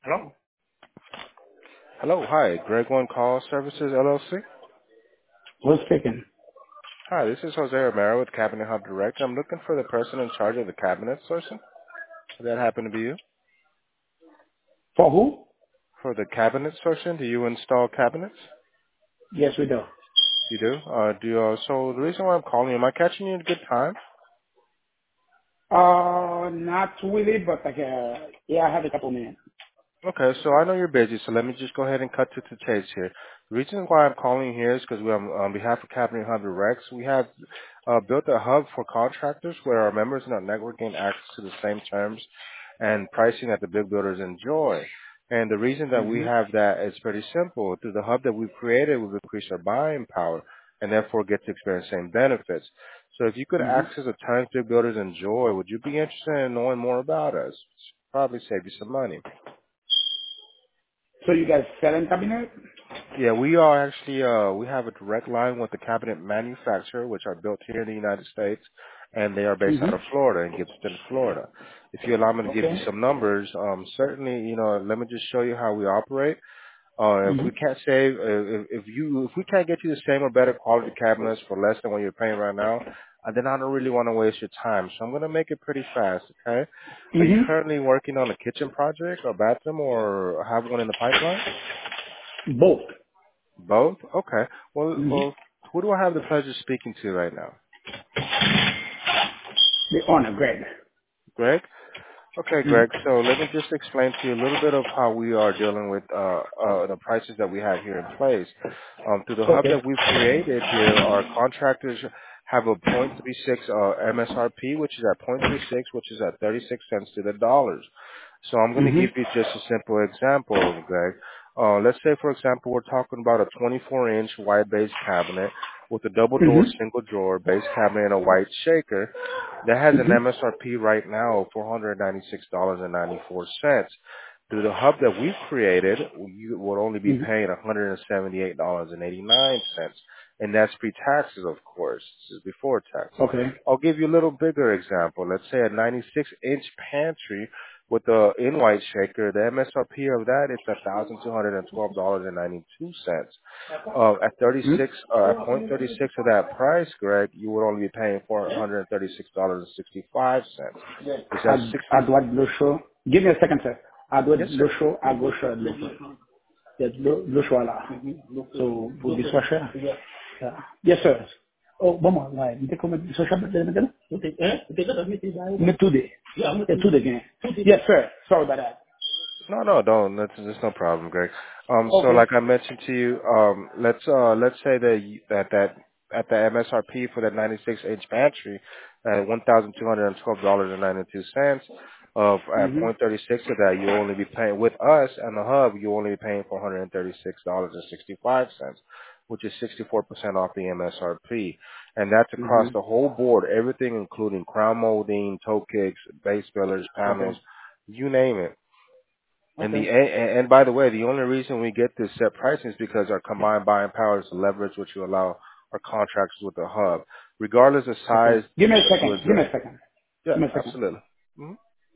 Hello? Hello, hi, Greg One Call Services LLC. Who's speaking? Hi, this is Jose Romero with Cabinet Hub Direct. I'm looking for the person in charge of the cabinet sourcing. Does that happen to be you? For who? For the cabinet sourcing, do you install cabinets? Yes, we do. You do? So the reason why I'm calling you, am I catching you at a good time? Not really, but yeah, I have a couple minutes. Okay, so I know you're busy, so let me just go ahead and cut to the chase here. The reason why I'm calling here is because we have, on behalf of Cabinet Hub Directs, we have built a hub for contractors where our members in our network gain access to the same terms and pricing that the big builders enjoy. And the reason that we Mm-hmm. have that is pretty simple. Through the hub that we've created, we've increased our buying power and therefore get to experience the same benefits. So if you could Mm-hmm. access the terms big builders enjoy, would you be interested in knowing more about us? Probably save you some money. So you guys selling cabinet? Yeah, we are actually we have a direct line with the cabinet manufacturer, which are built here in the United States, and they are based out of Mm-hmm. Florida, in Gibson, Florida. If you allow me to give you Okay. some numbers, certainly, let me just show you how we operate. If we Mm-hmm. can't save, if we can't get you the same or better quality cabinets for less than what you're paying right now, then I don't really want to waste your time. So I'm gonna make it pretty fast, okay? Are you Mm-hmm. currently working on a kitchen project or bathroom, or have one in the pipeline? Both. Both? Okay. Mm-hmm. Well, who do I have the pleasure of speaking to right now? The owner, Greg. Greg? Okay, Greg. Mm-hmm. So let me just explain to you a little bit of how we are dealing with the prices that we have here in place. Through the hub Okay. that we've created here, our contractors have a 0.36 MSRP, which is at 0.36, which is at 36 cents to the dollars. So I'm going to give you Mm-hmm. just a simple example, Greg. Let's say, for example, we're talking about a 24-inch wide base cabinet with a double door, Mm-hmm. single drawer base cabinet and a white shaker that has an Mm-hmm. MSRP right now of $496.94. Through the hub that we've created, you would only be Mm-hmm. paying $178.89. And that's pre-taxes, of course. This is before taxes. Okay. I'll give you a little bigger example. Let's say a 96-inch pantry with a in-white shaker. The MSRP of that is $1,212.92. At Mm-hmm. 36, at point 36 of that price, Greg, you would only be paying $436.65. Is that À 60? droite de l'eau. Give me a second, sir. À droite Yes, de sir. l'eau, à gauche de l'eau. Il y a de l'eau choix là. So, pour du soit cher. Yeah. Yes, sir. Oh, bon, moi, ouais. Mais comment, so cher, maintenant? Mais tout des. Yeah, tout des gains. Yes, sir. Sorry about that. No, don't. That's no problem, Greg. So Okay. like I mentioned to you, let's say that at the MSRP for that 96-inch pantry at $1,212.92. At Mm-hmm. 0.36 of that, you only be paying with us and the hub. You only be paying $436.65, which is 64% off the MSRP, and that's across Mm-hmm. the whole board, everything including crown molding, toe kicks, base fillers, panels, Okay. you name it. Okay. And by the way, the only reason we get this set pricing is because our combined buying power is the leverage which you allow our contracts with the hub, regardless of Okay. size Give me a to second. Give me adjust. a second. Yeah, Give me a second. absolutely. Mhm.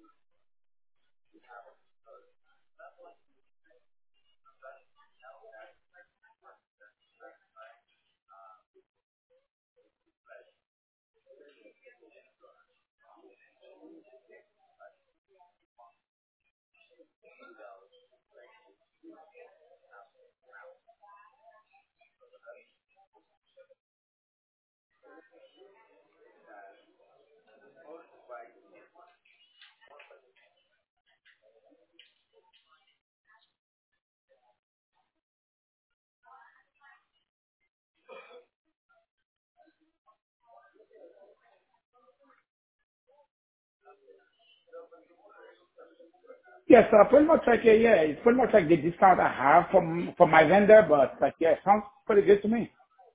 Yes, pretty much like, yeah, it's pretty much like the discount I have from my vendor, but like, yeah, it sounds pretty good to me.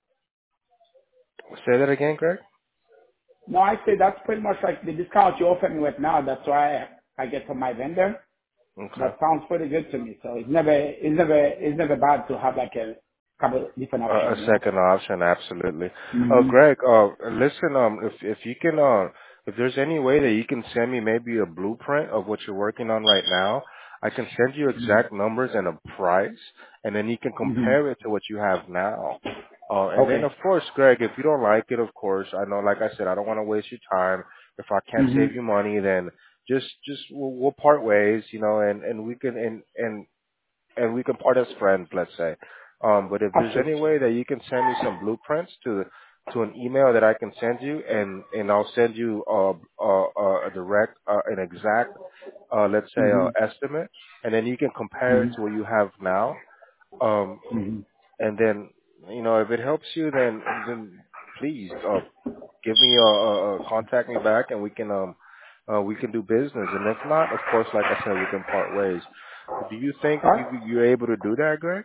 Say that again, Greg. No, I say that's pretty much like the discount you offer me right now. That's why I get from my vendor. Okay. That sounds pretty good to me. So it's never bad to have like a couple different A options, you know. second option, absolutely. Mm-hmm. Greg, listen, if you can, if there's any way that you can send me maybe a blueprint of what you're working on right now, I can send you exact numbers and a price, and then you can Mm-hmm. compare it to what you have now. And then Okay. of course, Greg, if you don't like it, of course, I know, like I said, I don't want to waste your time. If I can't Mm-hmm. save you money, then just we'll part ways, and we can and we can part as friends, let's say. But if there's any Absolutely. way that you can send me some blueprints to an email that I can send you, and I'll send you a direct an exact let's say Mm-hmm. estimate, and then you can compare it Mm-hmm. to what you have now. Um, Mm-hmm. and then if it helps you, then please give me contact me back, and we can do business. And if not, of course, like I said, we can part ways. Do you think All right. you're able to do that, Greg?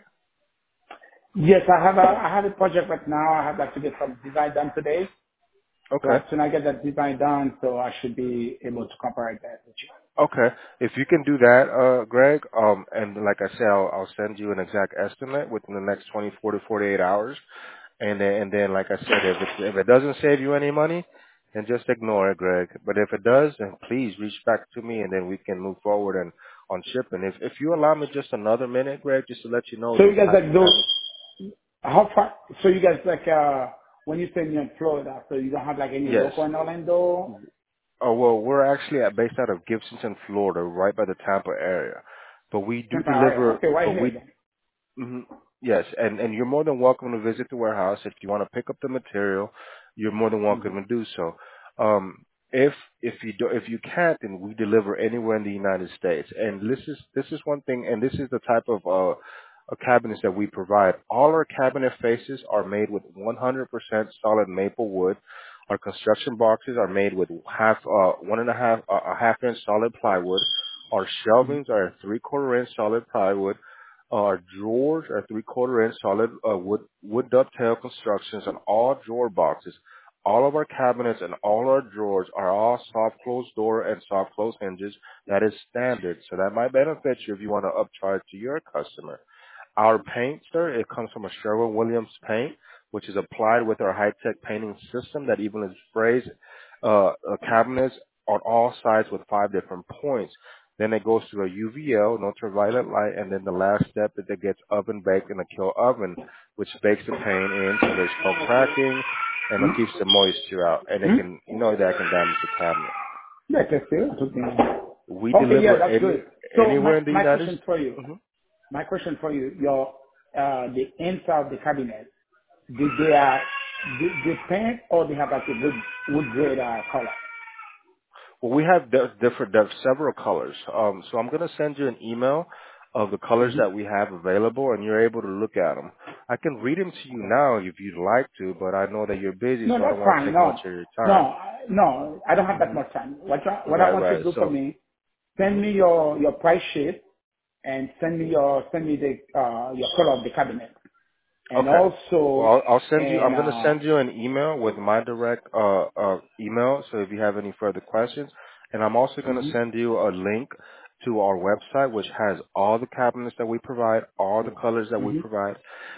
Yes, I have a project right now. I have like to get some design done today. So as Okay. soon as I get that design done, so I should be able to compare that with you. Okay. If you can do that, Greg, and like I said, I'll send you an exact estimate within the next 24 to 48 hours. And then, like I said, if it doesn't save you any money, then just ignore it, Greg. But if it does, then please reach back to me, and then we can move forward and on shipping. If you allow me just another minute, Greg, just to let you know So the you guys type like of do cabinets. how far? So you guys like when you say you're in Florida, so you don't have like any Yes. local in Orlando? Oh well, we're actually based out of Gibsonton, Florida, right by the Tampa area. But we do Tampa area. deliver. Okay, right But here we then. Mhm. Yes, and you're more than welcome to visit the warehouse. If you want to pick up the material, you're more than welcome to do so. Um, if you can't, then we deliver anywhere in the United States. And this is one thing, and this is the type of cabinets that we provide. All our cabinet faces are made with 100% solid maple wood. Our construction boxes are made with a half inch solid plywood. Our shelvings are a 3/4 inch solid plywood. Our drawers are 3/4 inch solid wood dovetail constructions on all drawer boxes. All of our cabinets and all our drawers are all soft close door and soft close hinges. That is standard. So that might benefit you if you want to upcharge to your customer. Our paint, sir, it comes from a Sherwin-Williams paint, which is applied with our high-tech painting system that even sprays cabinets on all sides with 5 different points. Then it goes through a UVL, an ultraviolet light, and then the last step is it gets oven baked in a kill oven, which bakes the paint in so there's no cracking and it keeps the moisture out. And it Hmm? can, that can damage the cabinet. Yeah, that's it. That's okay. We Okay, yeah, deliver that's good. So anywhere in the my United question States. for you, Mhm. your the inside of the cabinet, do they they paint or they have like a wood grade color? Well, we have there's several colors. So I'm going to send you an email of the colors Hmm. that we have available, and you're able to look at them. I can read them to you now if you'd like to, but I know that you're busy, No, so I that's don't want to fine. take much No, of your no, time. no. I don't have that Hmm. much time. What I Right, want you to right. do for So, me, send hmm me your price sheet and send me the your color of the cabinet, and okay. Well, also I'll send you. and I'm going to send you an email with my direct email. So if you have any further questions, and I'm also going to mhm, send you a link to our website, which has all the cabinets that we provide, all the colors that we mhm. provide,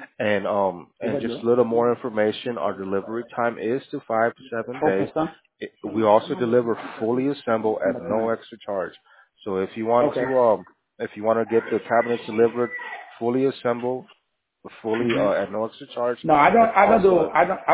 and just Overview. a little more information. Our delivery time is to 5 to 7 days. Okay, son. We also deliver fully assembled at Number no 10. extra charge. So Okay. if you want to get the cabinets delivered fully assembled, fully Mhm. at no extra charge, No, that's also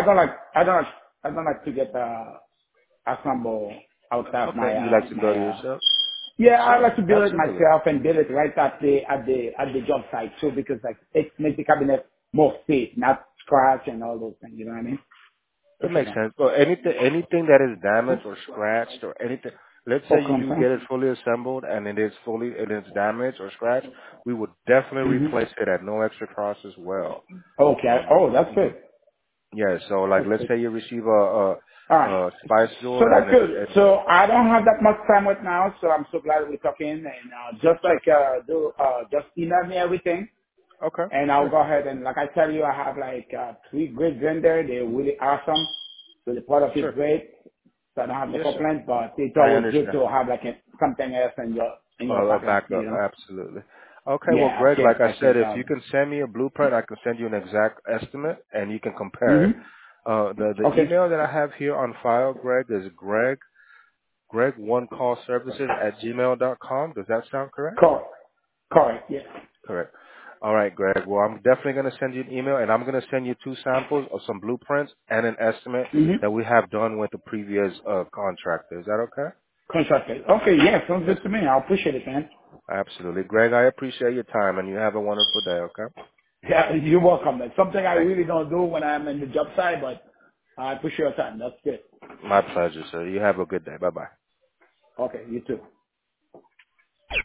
I don't like to get assemble outside okay. You like to my build it yourself? yeah, I like Sure, to build it absolutely. myself and build it right at the job site too because like it makes the cabinet more safe, not scratch and all those things, you know what I mean? It Okay makes then. sense. Well, anything that is damaged or scratched or anything, let's say Oh, you come do on. get it fully assembled and it is damaged or scratched, we would definitely Mhm. replace it at no extra cost as well. Okay. Oh, that's Mhm. good. Yeah. So like, That's let's good. say you receive All right. a spice So drawer and that's it's good. So I don't have that much time right now, so I'm so glad we're talking. And just sure. like just email me everything, Okay. and I'll Sure. go ahead and like I tell you, I have like 3 great vendors. They're really awesome. So the product is Sure. great. So I don't have no Yes, sir. complaints, but it's I always good understand. to have like something else in your A pocket, you backup, know. absolutely. Okay, well, Yeah, Greg, like I I said, can't. if you can send me a blueprint, I can send you an exact estimate, and you can compare it. Mhm. The Okay. email that I have here on file, Greg, is Greg1callservices@gmail.com. Does that sound correct? Correct. Correct. Yeah. Correct. All right, Greg. Well, I'm definitely going to send you an email, and I'm going to send you 2 samples of some blueprints and an estimate Mm-hmm. that we have done with the previous contractor. Is that okay? Contracted. Okay. Yeah. Sounds good to me. I appreciate it, man. Absolutely. Greg, I appreciate your time, and you have a wonderful day, okay? Yeah. You're welcome. It's something I Thank really don't do when I'm in the job site, but I appreciate your time. That's good. you. My pleasure, sir. You have a good day. Bye-bye. Okay. You too.